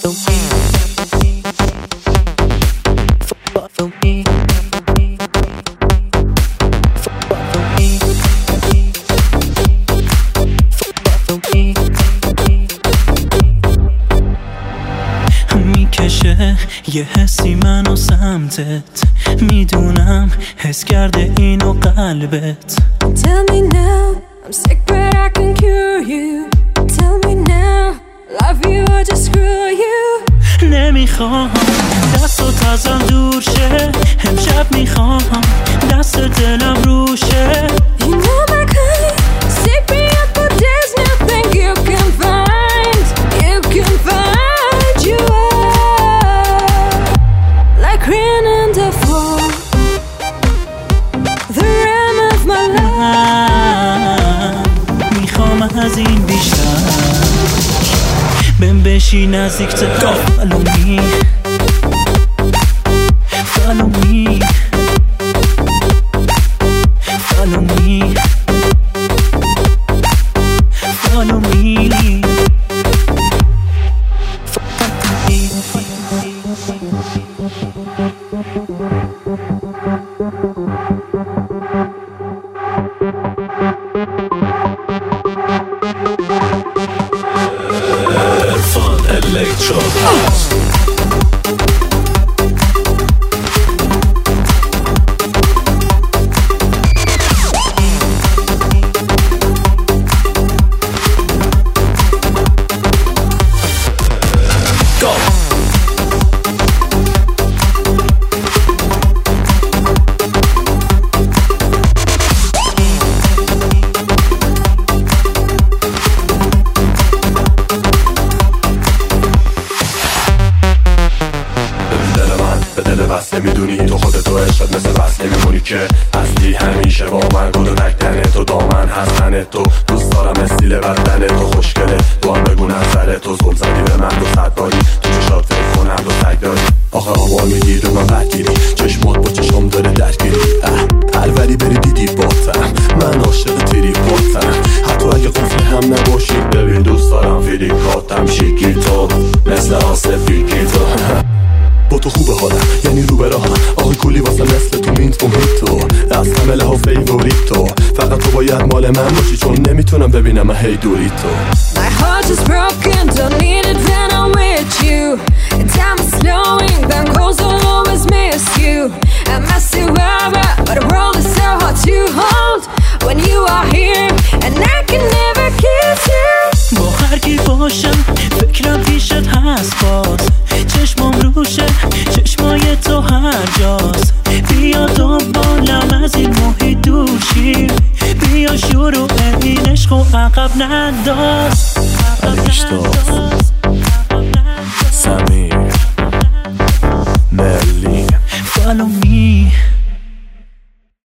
میکشه یه حسی منو سمتت، میدونم حس کرده اینو قلبت. Tell me now, I'm sick but I can cure you. Tell me now, love you or just screw you. نمیخوام دستت ازم دور شه، امشب میخوام دست دلم روشه. You know my kind, sick me up but there's nothing you can find. You can find, you are like rain on the floor, the rim of my life. میخوام از این بیشتر بهم بشی نزدیکتر. Follow me, follow me, follow me, follow me. Fun Electro House. میدونی تو خودتو عشقت مثل بس نمیمونی که هستی همیشه با من. گل و نکتن تو دامن هستن تو دوست دارم استیل بدن تو خوشگله. تو هم بگو نظر تو زل زدی به من 200 باری تو چشات فکر کنم دو تک داری. آخه آوار میگیری من بدگیری چشمات با چشم داره درگیری. الوری بری دیدی باتم من عاشق تیری باتم. حتی اگه قفل هم نباشی ببین دوست دارم فیلیکاتم شیکی تو مثل آسف فیکی تو. با تو خوبه حالم یعنی رو به راهم آقای کلی واسه مثل تو مینت موهیتو از همه لحا فیوریتو. فقط تو باید مال من باشی چون نمیتونم ببینم هی دوری تو. My heart is broken, don't need it when I'm with you. And time is slowing, then goes I'll always miss you. I miss you ever, but the world is so hard to hold when you are here, and I can never kiss you. با هر کی باشم فکرم پیشت هست باز. چشمام روشه چشمای تو هر جاست. بیا دنبالم از این محیط دور شیم. بیا شروع این عشق و عقب ننداز.